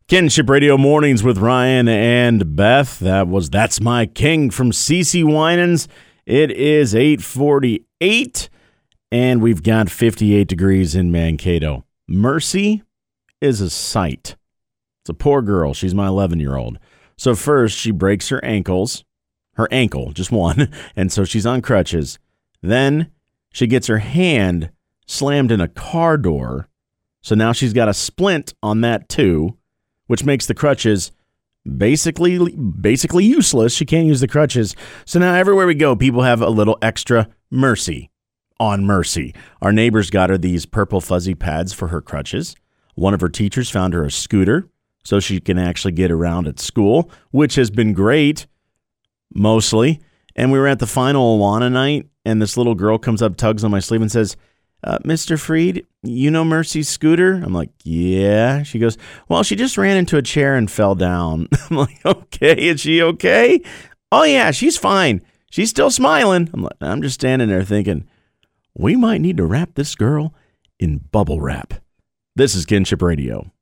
Kinship Radio Mornings with Ryan and Beth. That's My King from CeCe Winans. It is 8:48, and we've got 58 degrees in Mankato. Mercy is a sight. It's a poor girl. She's my 11-year-old. So first, she breaks her ankle, just one, and so she's on crutches. Then she gets her hand slammed in a car door, so now she's got a splint on that too, which makes the crutches basically useless. She can't use the crutches. So now everywhere we go, people have a little extra mercy on Mercy. Our neighbors got her these purple fuzzy pads for her crutches. One of her teachers found her a scooter so she can actually get around at school, which has been great, mostly. And we were at the final Awana night, and this little girl comes up, tugs on my sleeve, and says, Mr. Freed, you know Mercy's scooter? I'm like, yeah. She goes, well, she just ran into a chair and fell down. I'm like, okay, is she okay? Oh, yeah, she's fine. She's still smiling. I'm just standing there thinking, we might need to wrap this girl in bubble wrap. This is Kinship Radio.